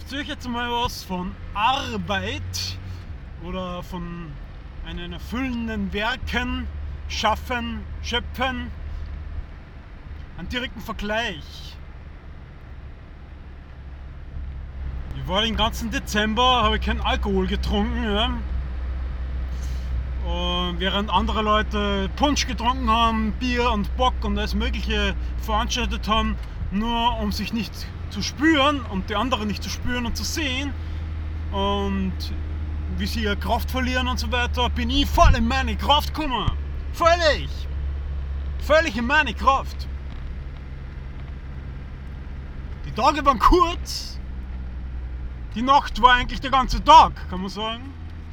erzähle ich jetzt mal was von Arbeit oder von einem erfüllenden Werken, Schaffen, Schöpfen, einen direkten Vergleich. Ich war den ganzen Dezember, habe ich keinen Alkohol getrunken, ja. Und während andere Leute Punsch getrunken haben, Bier und Bock und alles Mögliche veranstaltet haben, nur um sich nicht zu spüren und die anderen nicht zu spüren und zu sehen und wie sie ihre Kraft verlieren und so weiter, bin ich voll in meine Kraft gekommen. Völlig in meine Kraft. Die Tage waren kurz, die Nacht war eigentlich der ganze Tag, kann man sagen.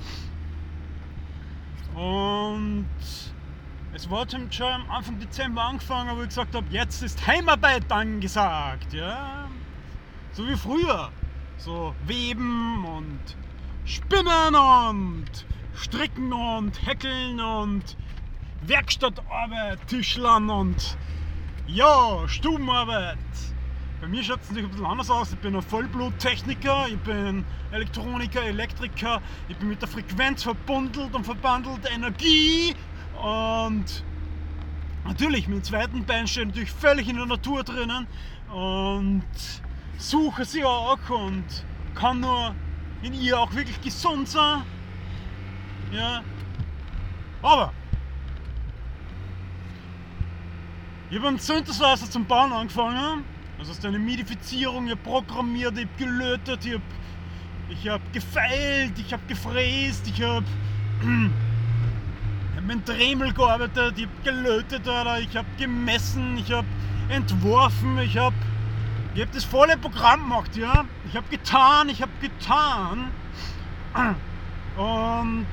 Und es war schon am Anfang Dezember angefangen, wo ich gesagt habe, jetzt ist Heimarbeit angesagt. Ja? So wie früher. So weben und spinnen und stricken und häkeln und Werkstattarbeit, Tischlern und ja, Stubenarbeit. Bei mir schaut es natürlich ein bisschen anders aus. Ich bin ein Vollbluttechniker, ich bin Elektroniker, Elektriker, ich bin mit der Frequenz verbundelt und verbandelt Energie und natürlich mit dem zweiten Bein stehe ich natürlich völlig in der Natur drinnen und suche sie auch und kann nur in ihr auch wirklich gesund sein. Ja. Aber ich habe einen Synthesizer zum Bauen angefangen. Also ist eine Midifizierung, ich habe programmiert, ich habe gelötet, ich hab gefeilt, ich habe gefräst, ich habe mit Dremel gearbeitet, ich habe gelötet, Alter, ich habe gemessen, ich habe entworfen, ich habe das volle Programm gemacht, ja. Ich habe getan. Und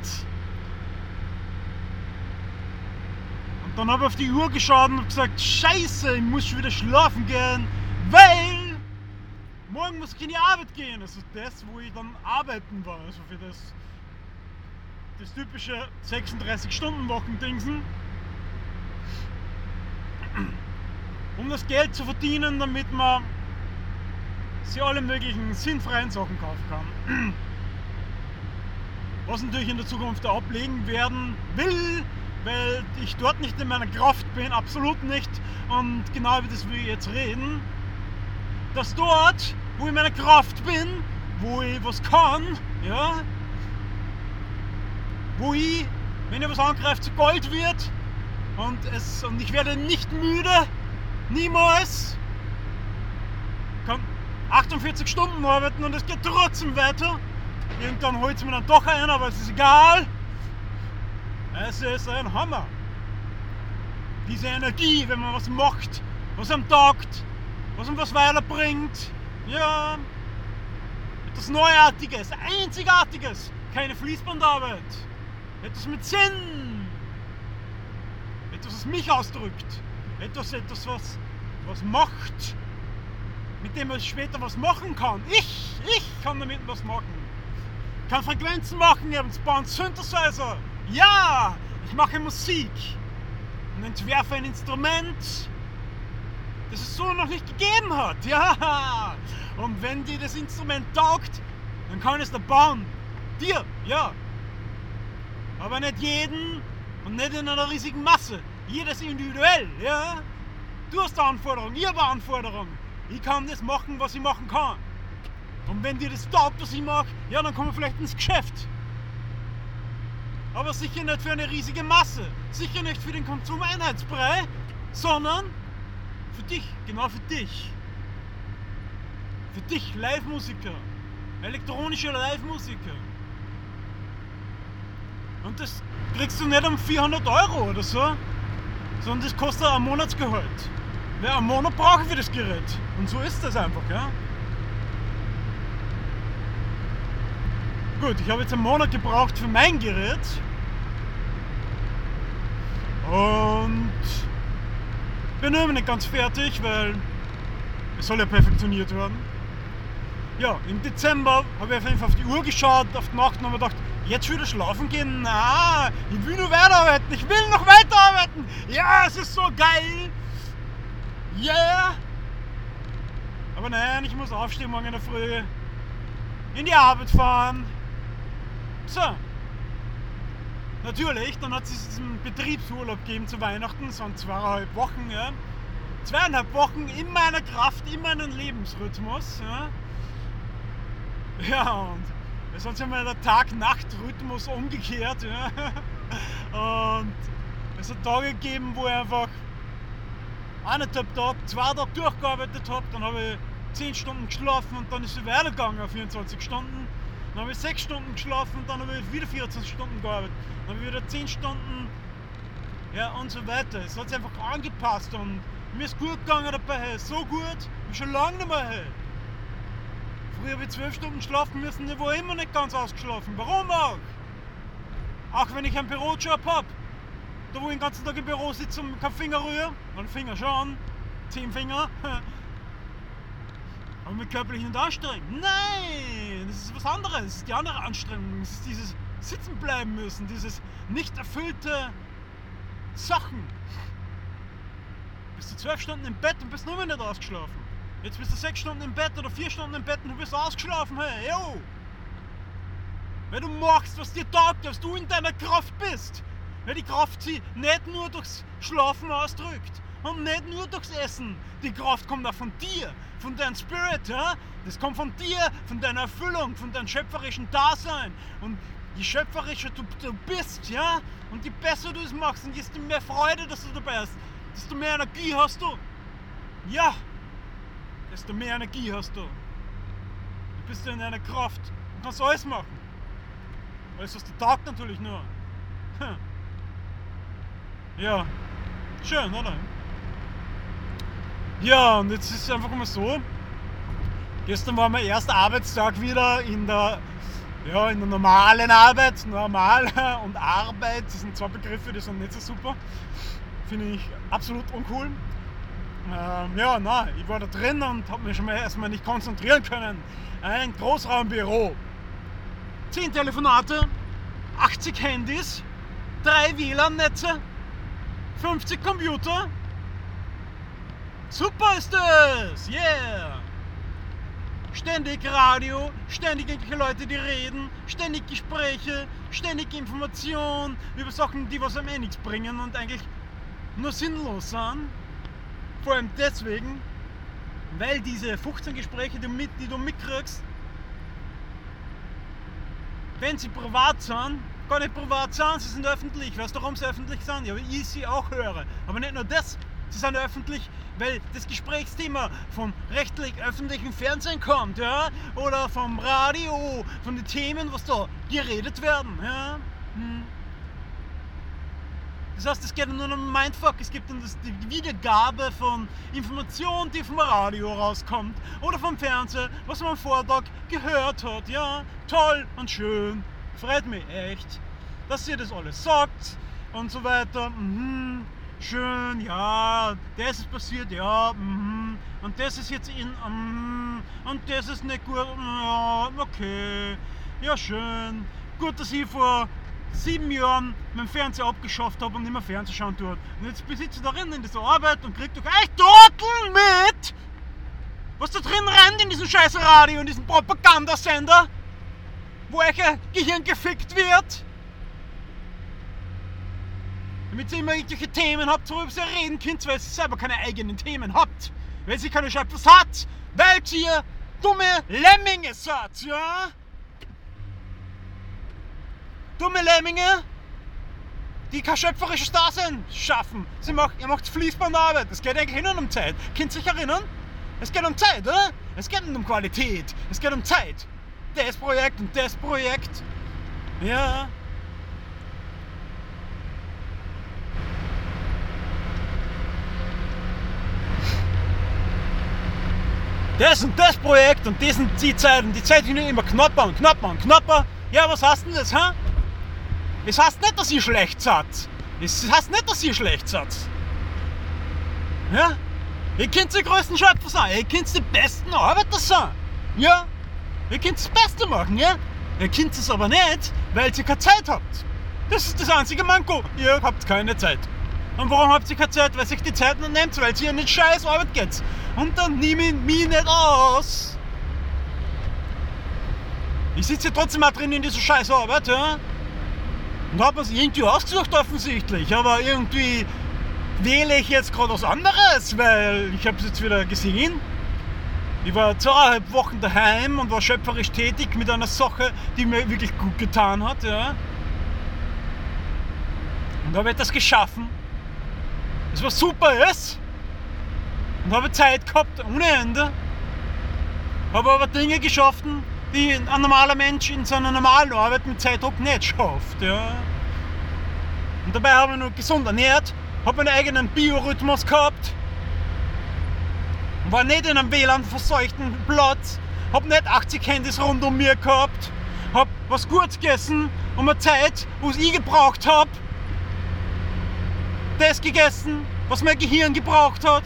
dann habe ich auf die Uhr geschaut und habe gesagt, Scheiße, ich muss schon wieder schlafen gehen, weil morgen muss ich in die Arbeit gehen. Also das, wo ich dann arbeiten war, also für das typische 36-Stunden-Wochen-Dingsen. Um das Geld zu verdienen, damit man sich alle möglichen sinnfreien Sachen kaufen kann. Was natürlich in der Zukunft ablegen werden will, weil ich dort nicht in meiner Kraft bin, absolut nicht. Und genau über das will ich jetzt reden. Dass dort, wo ich in meiner Kraft bin, wo ich was kann, ja, wo ich, wenn ich was angreife, zu Gold wird und ich werde nicht müde, niemals, kann 48 Stunden arbeiten und es geht trotzdem weiter. Irgendwann holt es mir dann doch ein, aber es ist egal. Es ist ein Hammer. Diese Energie, wenn man was macht, was einem taugt, was einem was weiterbringt. Ja, etwas Neuartiges, Einzigartiges, keine Fließbandarbeit. Etwas mit Sinn. Etwas, was mich ausdrückt. Etwas was macht, mit dem man später was machen kann. Ich kann damit was machen. Ich kann Frequenzen machen, ich baue einen Synthesizer. Ja, ich mache Musik und entwerfe ein Instrument, das es so noch nicht gegeben hat. Ja, und wenn dir das Instrument taugt, dann kann ich es da bauen. Dir, ja. Aber nicht jeden und nicht in einer riesigen Masse. Jedes individuell, ja. Du hast eine Anforderung, ich habe eine Anforderung. Ich kann das machen, was ich machen kann. Und wenn dir das taugt, was ich mache, ja, dann kommen wir vielleicht ins Geschäft. Aber sicher nicht für eine riesige Masse, sicher nicht für den Konsumeinheitsbrei, sondern für dich, genau für dich. Für dich, Live-Musiker, elektronische Live-Musiker. Und das kriegst du nicht um 400 € oder so, sondern das kostet ein Monatsgehalt. Weil einen Monat brauche ich für das Gerät. Und so ist das einfach, ja. Gut, ich habe jetzt einen Monat gebraucht für mein Gerät und bin immer nicht ganz fertig, weil es soll ja perfektioniert werden. Ja, im Dezember habe ich auf jeden Fall auf die Uhr geschaut, auf die Nacht und habe gedacht, jetzt wieder schlafen gehen? Na, ich will nur weiterarbeiten, ich will noch weiterarbeiten. Ja, es ist so geil. Yeah. Aber nein, ich muss aufstehen morgen in der Früh. in die Arbeit fahren. So. Natürlich, dann hat es diesen Betriebsurlaub gegeben zu Weihnachten, das waren 2,5 Wochen, ja. 2,5 Wochen in meiner Kraft, in meinem Lebensrhythmus, ja. Ja, und es hat sich mal der Tag-Nacht-Rhythmus umgekehrt, ja. Und es hat Tage gegeben, wo ich einfach 1,5 Tage, 2 Tage durchgearbeitet habe, dann habe ich 10 Stunden geschlafen und dann ist es weitergegangen auf 24 Stunden. Dann habe ich 6 Stunden geschlafen und dann habe ich wieder 14 Stunden gearbeitet. Dann habe ich wieder 10 Stunden, ja, und so weiter. Es hat sich einfach angepasst und mir ist gut gegangen dabei, hey. So gut wie schon lange nicht mehr. Hey. Früher habe ich 12 Stunden schlafen müssen, ich war immer nicht ganz ausgeschlafen. Warum auch? Auch wenn ich einen Bürojob habe, da wo ich den ganzen Tag im Büro sitze und keinen Finger rühre, einen Finger schon, 10 Finger, aber mich körperlich nicht anstrengen. Nein, das ist was anderes, das ist die andere Anstrengung, das ist dieses Sitzen bleiben müssen, dieses nicht erfüllte Sachen. Bist du 12 Stunden im Bett und bist nur nicht ausgeschlafen. Jetzt bist du 6 Stunden im Bett oder 4 Stunden im Bett und du bist ausgeschlafen, hey, yo! Weil du machst, was dir taugt, dass du in deiner Kraft bist. Weil die Kraft sie nicht nur durchs Schlafen ausdrückt und nicht nur durchs Essen. Die Kraft kommt auch von dir, von deinem Spirit, ja? Das kommt von dir, von deiner Erfüllung, von deinem schöpferischen Dasein. Und je schöpferischer du bist, ja, und je besser du es machst und desto mehr Freude, dass du dabei hast, desto mehr Energie hast du. Ja, desto mehr Energie hast du. Du bist in deiner Kraft und kannst alles machen. Alles, was dir taugt, natürlich nur. Ja, schön, oder? Ja, und jetzt ist es einfach mal so. Gestern war mein erster Arbeitstag wieder in der normalen Arbeit. Normal und Arbeit, das sind zwei Begriffe, die sind nicht so super. Finde ich absolut uncool. Ich war da drin und habe mich schon mal erstmal nicht konzentrieren können. Ein Großraumbüro. 10 Telefonate, 80 Handys, 3 WLAN-Netze, 50 Computer. Super ist das! Yeah! Ständig Radio, ständig irgendwelche Leute, die reden, ständig Gespräche, ständig Information über Sachen, die was einem nichts bringen und eigentlich nur sinnlos sind. Vor allem deswegen, weil diese 15 Gespräche, die du mitkriegst, wenn sie privat sind, gar nicht privat sind, sie sind öffentlich. Weißt du, warum sie öffentlich sind? Ja, weil ich sie auch höre. Aber nicht nur das, sie sind öffentlich, weil das Gesprächsthema vom rechtlich-öffentlichen Fernsehen kommt, ja? Oder vom Radio, von den Themen, was da geredet werden, ja? Das heißt, es geht nur um Mindfuck, es gibt dann die Wiedergabe von Informationen, die vom Radio rauskommt oder vom Fernsehen, was man am Vortag gehört hat, ja, toll und schön, freut mich echt, dass ihr das alles sagt und so weiter, schön, ja, das ist passiert, ja, und das ist jetzt und das ist nicht gut, ja, okay, ja schön, gut, dass ich vor 7 Jahren meinen Fernseher abgeschafft habe und nicht mehr Fernsehen schauen tut. Und jetzt besitze ich darin in dieser Arbeit und krieg doch echt Trottel mit, was da drin rennt in diesem scheiß Radio, in diesem Propagandasender, wo euer Gehirn gefickt wird. Damit ihr immer irgendwelche Themen habt, worüber ihr reden könnt, weil ihr selber keine eigenen Themen habt. Weil ihr keine Schöpfers habt, weil ihr dumme Lemminge seid, ja? Dumme Lemminge, die kein schöpferisches Dasein schaffen. Ihr macht Fließbandarbeit. Es geht eigentlich nur um Zeit. Könnt ihr euch erinnern? Es geht um Zeit, oder? Es geht nicht um Qualität. Es geht um Zeit. Das Projekt und das Projekt. Ja. Das und das Projekt und das sind die Zeit. Und die Zeit ist immer knapper und knapper und knapper. Ja, was heißt denn das, hä? Es heißt nicht, dass ihr schlecht seid. Es heißt nicht, dass ihr schlecht seid. Ja? Ihr könnt die größten Schöpfer sein. Ihr könnt die besten Arbeiter sein. Ja? Ihr könnt das Beste machen, ja? Ihr könnt es aber nicht, weil ihr keine Zeit habt. Das ist das einzige Manko. Ihr habt keine Zeit. Und warum habt ihr keine Zeit? Weil sich die Zeit nicht nehmt, weil ihr nicht scheiß Arbeit geht. Und dann nehme ich mich nicht aus. Ich sitze ja trotzdem auch drin in dieser scheiß Arbeit, ja. Und habe mir es irgendwie ausgesucht offensichtlich, aber irgendwie wähle ich jetzt gerade was anderes, weil ich habe es jetzt wieder gesehen. Ich war 2,5 Wochen daheim und war schöpferisch tätig mit einer Sache, die mir wirklich gut getan hat, ja. Und habe etwas geschaffen, das was super ist. Und habe Zeit gehabt ohne Ende. Habe aber Dinge geschaffen, die ein normaler Mensch in seiner normalen Arbeit mit Zeitdruck nicht schafft. Ja. Und dabei habe ich mich gesund ernährt, habe meinen eigenen Biorhythmus gehabt, war nicht in einem WLAN-verseuchten Platz, habe nicht 80 Handys rund um mir gehabt, habe was Gutes gegessen und eine Zeit, wo es ich gebraucht habe, das gegessen, was mein Gehirn gebraucht hat,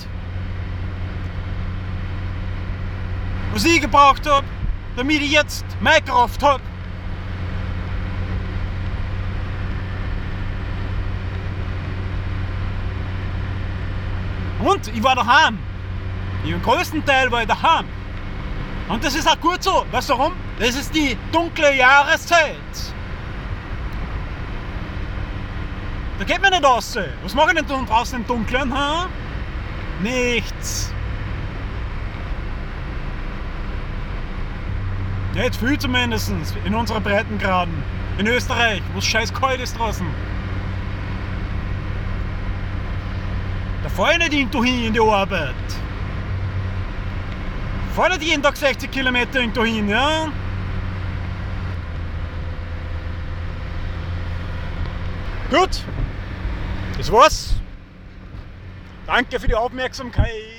was ich gebraucht habe, damit ich jetzt meine Kraft habe. Und ich war daheim. Im größten Teil war ich daheim. Und das ist auch gut so. Weißt du warum? Das ist die dunkle Jahreszeit. Da geht man nicht raus. Was mache ich denn draußen im Dunkeln? Ha? Nichts. Nicht viel zumindest in unseren Breitengraden. In Österreich, wo es scheiß kalt ist draußen. Da fahre ich nicht irgendwo hin in die Arbeit. Ich fahre nicht jeden Tag 60 Kilometer irgendwo hin, ja? Gut, das war's. Danke für die Aufmerksamkeit.